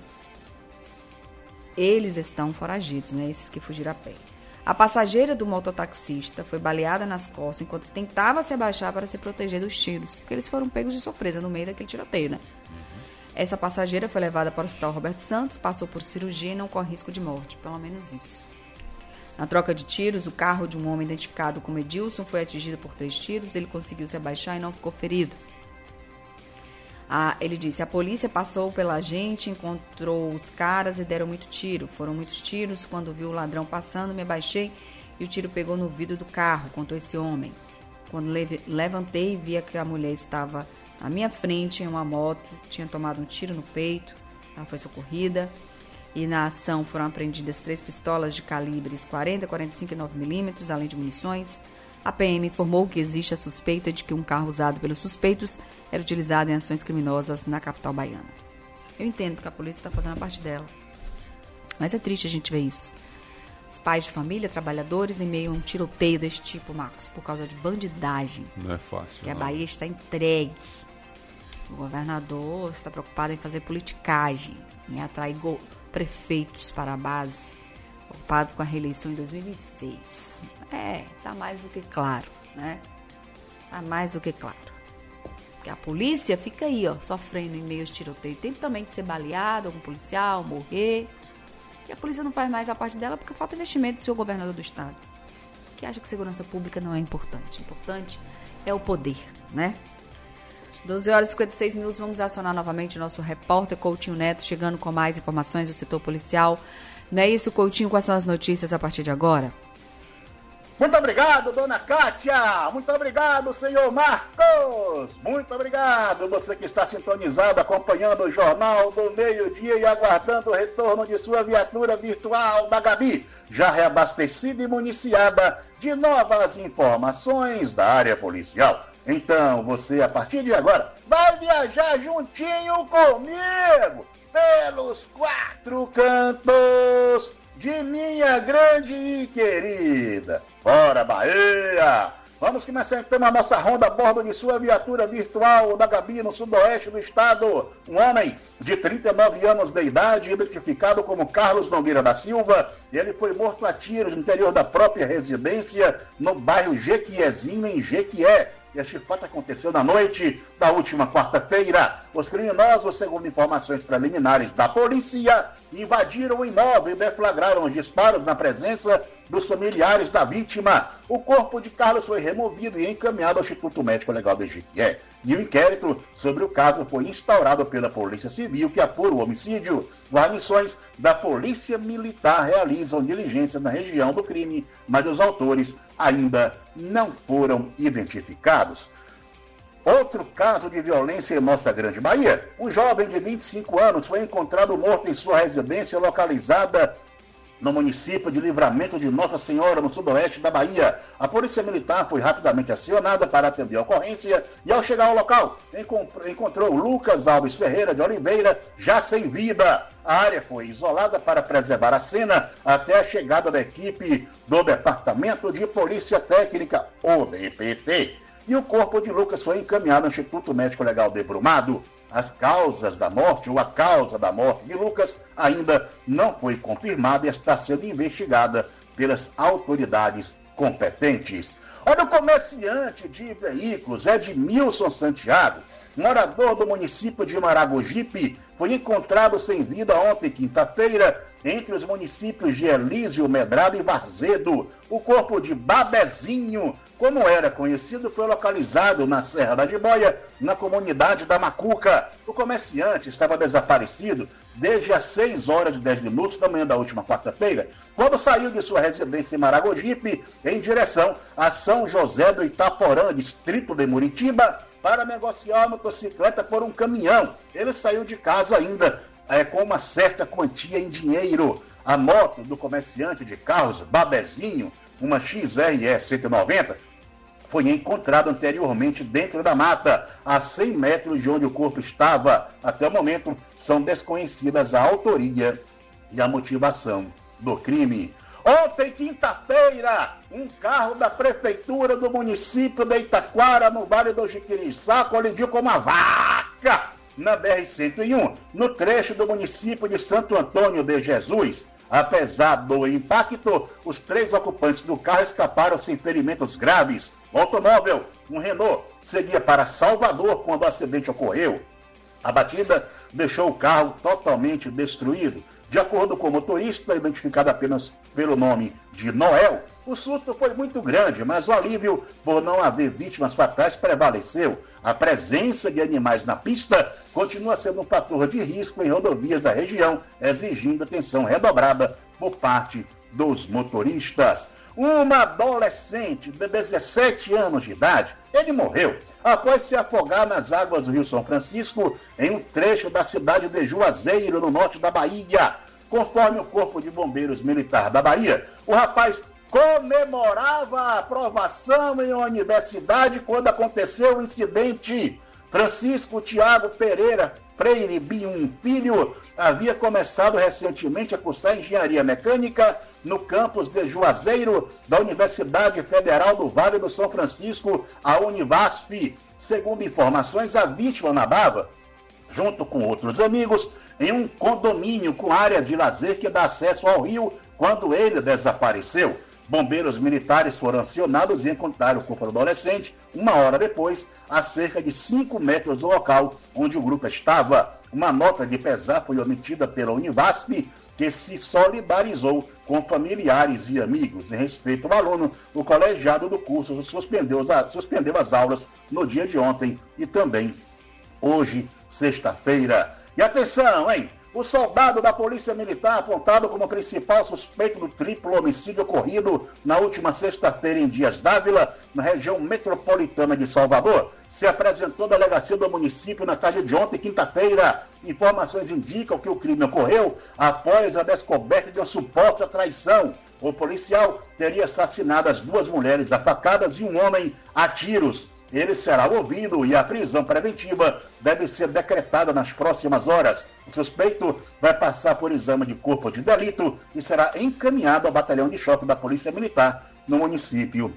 eles estão foragidos, né? Esses que fugiram a pé. A passageira do mototaxista foi baleada nas costas enquanto tentava se abaixar para se proteger dos tiros, porque eles foram pegos de surpresa no meio daquele tiroteio, né? Uhum. Essa passageira foi levada para o Hospital Roberto Santos, passou por cirurgia e não corre risco de morte, pelo menos isso. Na troca de tiros, o carro de um homem identificado como Edilson foi atingido por três tiros, ele conseguiu se abaixar e não ficou ferido. Ah, ele disse, a polícia passou pela gente, encontrou os caras e deram muito tiro. Foram muitos tiros, quando vi o ladrão passando, me abaixei e o tiro pegou no vidro do carro, contou esse homem. Quando leve, levantei, via que a mulher estava à minha frente em uma moto, tinha tomado um tiro no peito, ela foi socorrida. E na ação foram apreendidas três pistolas de calibres quarenta, quarenta e cinco e nove milímetros, além de munições. A P M informou que existe a suspeita de que um carro usado pelos suspeitos era utilizado em ações criminosas na capital baiana. Eu entendo que a polícia está fazendo a parte dela, mas é triste a gente ver isso. Os pais de família, trabalhadores, em meio a um tiroteio desse tipo, Marcos, por causa de bandidagem. Não é fácil. Que não. A Bahia está entregue. O governador está preocupado em fazer politicagem, em atrair go- prefeitos para a base, preocupado com a reeleição em dois mil e vinte e seis. É, tá mais do que claro, né? Tá mais do que claro. Porque a polícia fica aí, ó, sofrendo em meio aos tiroteios. Tem também de ser baleado, algum policial, morrer. E a polícia não faz mais a parte dela porque falta investimento do seu governador do estado, que acha que segurança pública não é importante. Importante é o poder, né? doze horas e cinquenta e seis minutos, vamos acionar novamente o nosso repórter Coutinho Neto, chegando com mais informações do setor policial. Não é isso, Coutinho? Quais são as notícias a partir de agora? Muito obrigado, dona Kátia. Muito obrigado, senhor Marcos. Muito obrigado, você que está sintonizado, acompanhando o Jornal do Meio-Dia e aguardando o retorno de sua viatura virtual da Gabi, já reabastecida e municiada de novas informações da área policial. Então, você, a partir de agora, vai viajar juntinho comigo pelos quatro cantos de minha grande e querida Bora Bahia! Vamos começar então a nossa ronda a bordo de sua viatura virtual da Gabi, no sudoeste do estado. Um homem de trinta e nove anos de idade, identificado como Carlos Nogueira da Silva, ele foi morto a tiros no interior da própria residência, no bairro Jequiezinho, em Jequié. Este fato aconteceu na noite da última quarta-feira. Os criminosos, segundo informações preliminares da polícia, invadiram o imóvel e deflagraram os disparos na presença dos familiares da vítima. O corpo de Carlos foi removido e encaminhado ao Instituto Médico Legal de Jequié. E o inquérito sobre o caso foi instaurado pela Polícia Civil, que apura o homicídio. Guarnições da Polícia Militar realizam diligência na região do crime, mas os autores ainda não foram identificados. Outro caso de violência em nossa grande Bahia. Um jovem de vinte e cinco anos foi encontrado morto em sua residência localizada no município de Livramento de Nossa Senhora, no sudoeste da Bahia. A Polícia Militar foi rapidamente acionada para atender a ocorrência e, ao chegar ao local, encontrou Lucas Alves Ferreira de Oliveira já sem vida. A área foi isolada para preservar a cena até a chegada da equipe do Departamento de Polícia Técnica, o D P T. E o corpo de Lucas foi encaminhado ao Instituto Médico Legal de Brumado. As causas da morte, ou a causa da morte de Lucas, ainda não foi confirmada e está sendo investigada pelas autoridades competentes. Olha, o comerciante de veículos Edmilson Santiago, morador do município de Maragogipe, foi encontrado sem vida ontem, quinta-feira, entre os municípios de Elísio, Medrado e Varzedo. O corpo de Babezinho, como era conhecido, foi localizado na Serra da Jiboia, na comunidade da Macuca. O comerciante estava desaparecido desde as seis horas e dez minutos da manhã da última quarta-feira, quando saiu de sua residência em Maragogipe, em direção a São José do Itaporã, distrito de Muritiba, para negociar a motocicleta por um caminhão. Ele saiu de casa ainda é, com uma certa quantia em dinheiro. A moto do comerciante de carros Babezinho, uma X R E cento e noventa, foi encontrada anteriormente dentro da mata, a cem metros de onde o corpo estava. Até o momento, são desconhecidas a autoria e a motivação do crime. Ontem, quinta-feira, um carro da prefeitura do município de Itaquara, no Vale do Jiquiriçá, colidiu com uma vaca na B R cento e um, no trecho do município de Santo Antônio de Jesus. Apesar do impacto, os três ocupantes do carro escaparam sem ferimentos graves. O automóvel, um Renault, seguia para Salvador quando o acidente ocorreu. A batida deixou o carro totalmente destruído. De acordo com o motorista, identificado apenas pelo nome de Noel, o susto foi muito grande, mas o alívio por não haver vítimas fatais prevaleceu. A presença de animais na pista continua sendo um fator de risco em rodovias da região, exigindo atenção redobrada por parte dos motoristas. Uma adolescente de dezessete anos de idade, ele morreu após se afogar nas águas do Rio São Francisco, em um trecho da cidade de Juazeiro, no norte da Bahia. Conforme o Corpo de Bombeiros Militar da Bahia, o rapaz comemorava a aprovação em uma universidade quando aconteceu o incidente. Francisco Tiago Pereira Freire Bium Filho havia começado recentemente a cursar engenharia mecânica no campus de Juazeiro da Universidade Federal do Vale do São Francisco, a Univasf. Segundo informações, a vítima nadava, junto com outros amigos, em um condomínio com área de lazer que dá acesso ao rio quando ele desapareceu. Bombeiros militares foram acionados e encontraram o corpo do adolescente uma hora depois, a cerca de cinco metros do local onde o grupo estava. Uma nota de pesar foi omitida pela Univasf, que se solidarizou com familiares e amigos. Em respeito ao aluno, o colegiado do curso suspendeu, suspendeu as aulas no dia de ontem e também hoje, sexta-feira. E atenção, hein? O soldado da Polícia Militar, apontado como principal suspeito do triplo homicídio ocorrido na última sexta-feira em Dias d'Ávila, na região metropolitana de Salvador, se apresentou na delegacia do município na tarde de ontem, quinta-feira. Informações indicam que o crime ocorreu após a descoberta de uma suposta traição. O policial teria assassinado as duas mulheres a facadas e um homem a tiros. Ele será ouvido e a prisão preventiva deve ser decretada nas próximas horas. O suspeito vai passar por exame de corpo de delito e será encaminhado ao batalhão de choque da Polícia Militar no município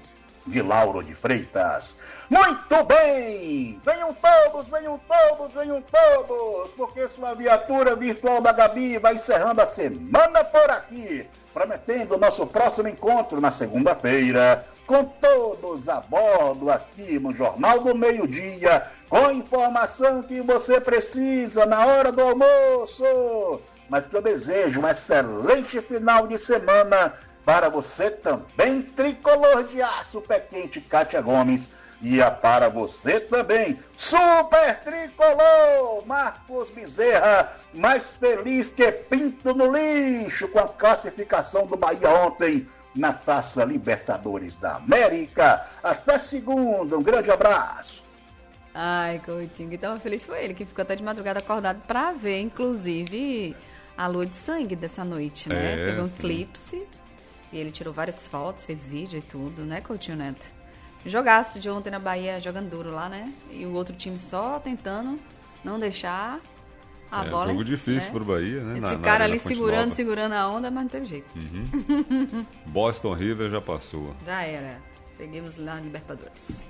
de Lauro de Freitas. Muito bem! Venham todos, venham todos, venham todos, porque sua viatura virtual da Gabi vai encerrando a semana por aqui, prometendo o nosso próximo encontro na segunda-feira, com todos a bordo aqui no Jornal do Meio-Dia, com informação que você precisa na hora do almoço. Mas que eu desejo um excelente final de semana para você também, tricolor de aço, pé quente, Kátia Gomes. E a para você também, super tricolor, Marcos Bezerra, mais feliz que pinto no lixo com a classificação do Bahia ontem na Taça Libertadores da América. Até segunda, um grande abraço. Ai, Coutinho, quem estava feliz foi ele, que ficou até de madrugada acordado para ver, inclusive, a lua de sangue dessa noite, né? É, Teve um sim. eclipse e ele tirou várias fotos, fez vídeo e tudo, né, Coutinho Neto? Jogaço de ontem na Bahia, jogando duro lá, né? E o outro time só tentando não deixar a é, bola. Jogo difícil né? pro Bahia, né? Esse na, cara na ali Fonte segurando, Nova. segurando a onda, mas não teve jeito. Uhum. Boston River já passou. Já era. Seguimos lá na Libertadores.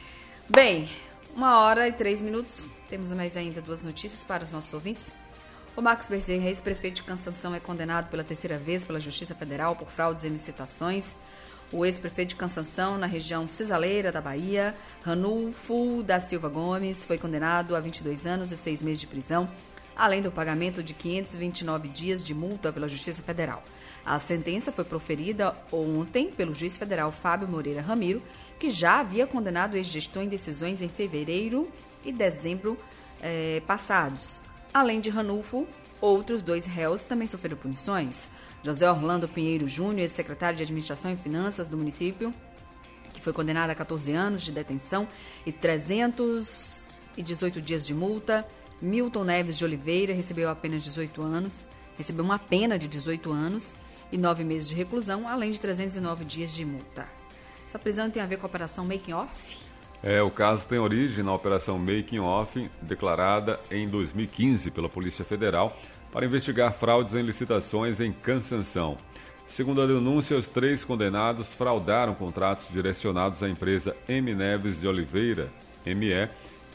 Bem, uma hora e três minutos. Temos mais ainda duas notícias para os nossos ouvintes. O Marcos Bezerra, ex-prefeito de Cansanção, é condenado pela terceira vez pela Justiça Federal por fraudes em licitações. O ex-prefeito de Cansanção, na região cisaleira da Bahia, Ranulfo da Silva Gomes, foi condenado a vinte e dois anos e seis meses de prisão, além do pagamento de quinhentos e vinte e nove dias de multa pela Justiça Federal. A sentença foi proferida ontem pelo juiz federal Fábio Moreira Ramiro, que já havia condenado o ex-gestor em decisões em fevereiro e dezembro eh, passados. Além de Ranulfo, outros dois réus também sofreram punições. José Orlando Pinheiro Júnior, ex-secretário de Administração e Finanças do município, que foi condenado a catorze anos de detenção e trezentos e dezoito dias de multa. Milton Neves de Oliveira recebeu apenas dezoito anos, recebeu uma pena de dezoito anos e nove meses de reclusão, além de trezentos e nove dias de multa. Essa prisão tem a ver com a operação Making Off? É, o caso tem origem na Operação Making Off, declarada em dois mil e quinze pela Polícia Federal, para investigar fraudes em licitações em Cansanção. Segundo a denúncia, os três condenados fraudaram contratos direcionados à empresa M. Neves de Oliveira, M E,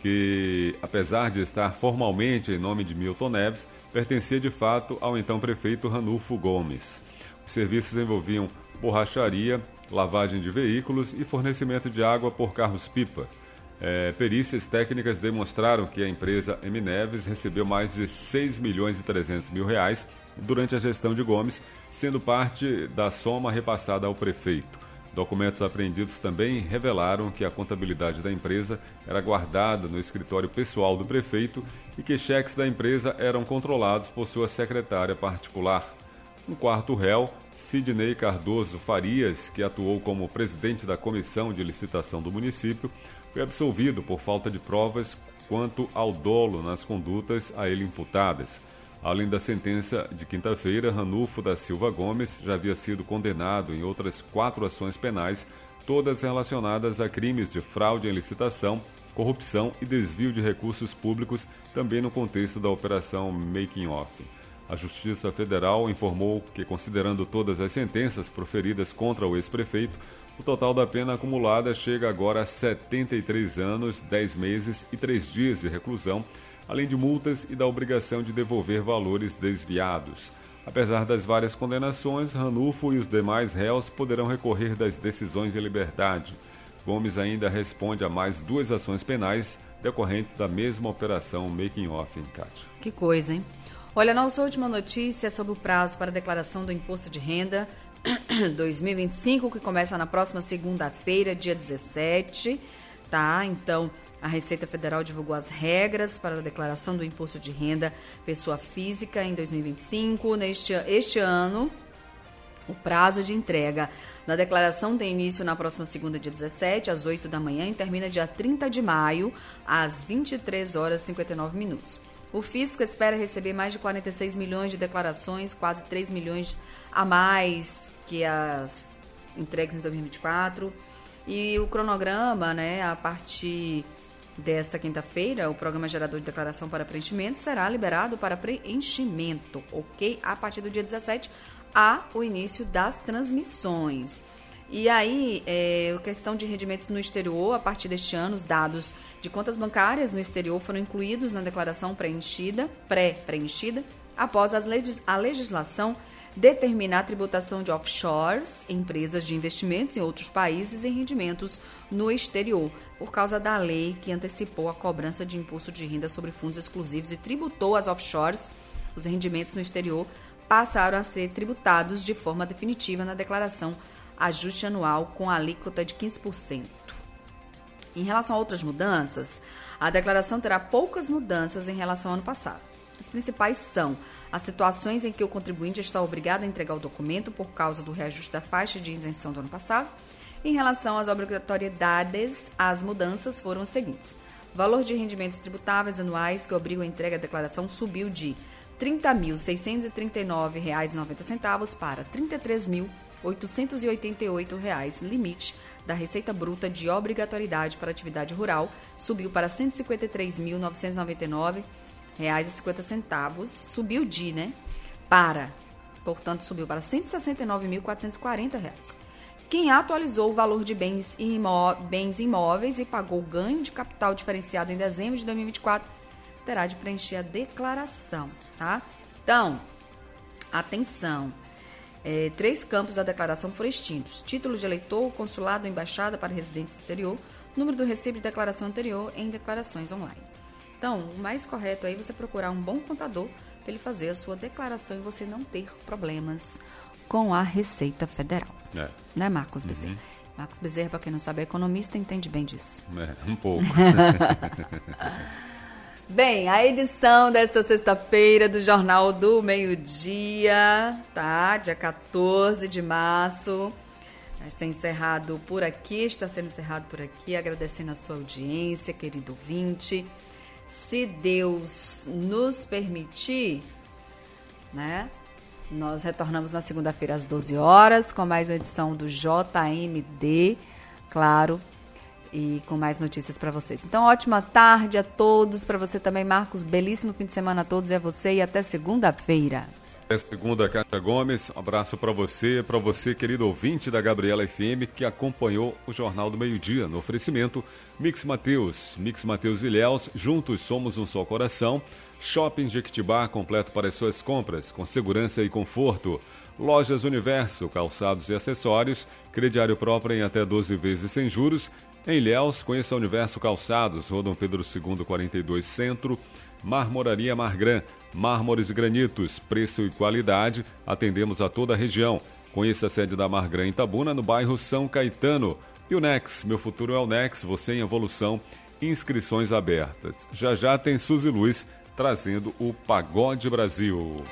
que, apesar de estar formalmente em nome de Milton Neves, pertencia de fato ao então prefeito Ranulfo Gomes. Os serviços envolviam borracharia, lavagem de veículos e fornecimento de água por carros-pipa. É, perícias técnicas demonstraram que a empresa M. Neves recebeu mais de seis milhões e trezentos mil reais durante a gestão de Gomes, sendo parte da soma repassada ao prefeito. Documentos apreendidos também revelaram que a contabilidade da empresa era guardada no escritório pessoal do prefeito e que cheques da empresa eram controlados por sua secretária particular. Um quarto réu, Sidney Cardoso Farias, que atuou como presidente da comissão de licitação do município, foi absolvido por falta de provas quanto ao dolo nas condutas a ele imputadas. Além da sentença de quinta-feira, Ranulfo da Silva Gomes já havia sido condenado em outras quatro ações penais, todas relacionadas a crimes de fraude em licitação, corrupção e desvio de recursos públicos, também no contexto da Operação Making Off. A Justiça Federal informou que, considerando todas as sentenças proferidas contra o ex-prefeito, o total da pena acumulada chega agora a setenta e três anos, dez meses e três dias de reclusão, além de multas e da obrigação de devolver valores desviados. Apesar das várias condenações, Ranulfo e os demais réus poderão recorrer das decisões de liberdade. Gomes ainda responde a mais duas ações penais decorrentes da mesma operação Making Off em Cátia. Que coisa, hein? Olha, nossa última notícia é sobre o prazo para a declaração do Imposto de Renda dois mil e vinte e cinco, que começa na próxima segunda-feira, dia dezessete, tá? Então, a Receita Federal divulgou as regras para a declaração do Imposto de Renda Pessoa Física em dois mil e vinte e cinco. Neste este ano, o prazo de entrega da declaração tem início na próxima segunda, dia dezessete, às oito da manhã, e termina dia trinta de maio, às vinte e três horas e cinquenta e nove minutos. O fisco espera receber mais de quarenta e seis milhões de declarações, quase três milhões a mais que as entregues em dois mil e vinte e quatro. E o cronograma, né, a partir desta quinta-feira, o programa gerador de declaração para preenchimento será liberado para preenchimento, ok? A partir do dia dezessete, há o início das transmissões. E aí, é, a questão de rendimentos no exterior, a partir deste ano, os dados de contas bancárias no exterior foram incluídos na declaração preenchida, pré-preenchida, após as legis, a legislação determinar a tributação de offshores, empresas de investimentos em outros países, em rendimentos no exterior, por causa da lei que antecipou a cobrança de imposto de renda sobre fundos exclusivos e tributou as offshores. Os rendimentos no exterior passaram a ser tributados de forma definitiva na declaração ajuste anual com a alíquota de quinze por cento. Em relação a outras mudanças, a declaração terá poucas mudanças em relação ao ano passado. As principais são as situações em que o contribuinte está obrigado a entregar o documento por causa do reajuste da faixa de isenção do ano passado. Em relação às obrigatoriedades, as mudanças foram as seguintes. O valor de rendimentos tributáveis anuais que obrigam a entrega da declaração subiu de trinta mil seiscentos e trinta e nove reais e noventa centavos para trinta e três mil oitocentos e oitenta e oito reais. Limite da receita bruta de obrigatoriedade para atividade rural subiu para cento e cinquenta e três mil novecentos e noventa e nove reais e cinquenta centavos. Subiu de, né? Para, portanto, subiu para cento e sessenta e nove mil quatrocentos e quarenta reais. Quem atualizou o valor de bens, imó bens imóveis e pagou o ganho de capital diferenciado em dezembro de dois mil e vinte e quatro terá de preencher a declaração, tá? Então, atenção. É, três campos da declaração foram extintos: título de eleitor, consulado, embaixada para residentes do exterior, número do recibo de declaração anterior em declarações online. Então, o mais correto é você procurar um bom contador para ele fazer a sua declaração e você não ter problemas com a Receita Federal. É. Né, Marcos Bezerra? Uhum. Marcos Bezerra, para quem não sabe, é economista, entende bem disso. É, um pouco. Bem, a edição desta sexta-feira do Jornal do Meio-Dia, tá? Dia quatorze de março. Vai ser encerrado por aqui, está sendo encerrado por aqui, agradecendo a sua audiência, querido ouvinte. Se Deus nos permitir, né? Nós retornamos na segunda-feira às doze horas com mais uma edição do J M D, claro, e com mais notícias para vocês. Então, ótima tarde a todos, para você também, Marcos. Belíssimo fim de semana a todos e a você, e até segunda-feira. Até segunda, Cátia Gomes. Um abraço para você, para você, querido ouvinte da Gabriela F M, que acompanhou o Jornal do Meio-Dia, no oferecimento Mix Mateus, Mix Mateus e Ilhéus, juntos somos um só coração. Shopping Jequitibá, completo para as suas compras, com segurança e conforto. Lojas Universo, calçados e acessórios, crediário próprio em até doze vezes sem juros. Em Ilhéus, conheça Universo Calçados, Rua Dom Pedro segundo, quarenta e dois, Centro. Marmoraria Margran, mármores e granitos, preço e qualidade, atendemos a toda a região. Conheça a sede da Margran em Itabuna, no bairro São Caetano. E o Nex, meu futuro é o Nex, você em evolução, inscrições abertas. Já já tem Suzy Luz trazendo o Pagode Brasil.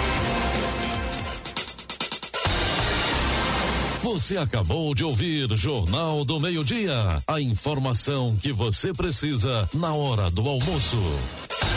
Você acabou de ouvir Jornal do Meio-Dia. A informação que você precisa na hora do almoço.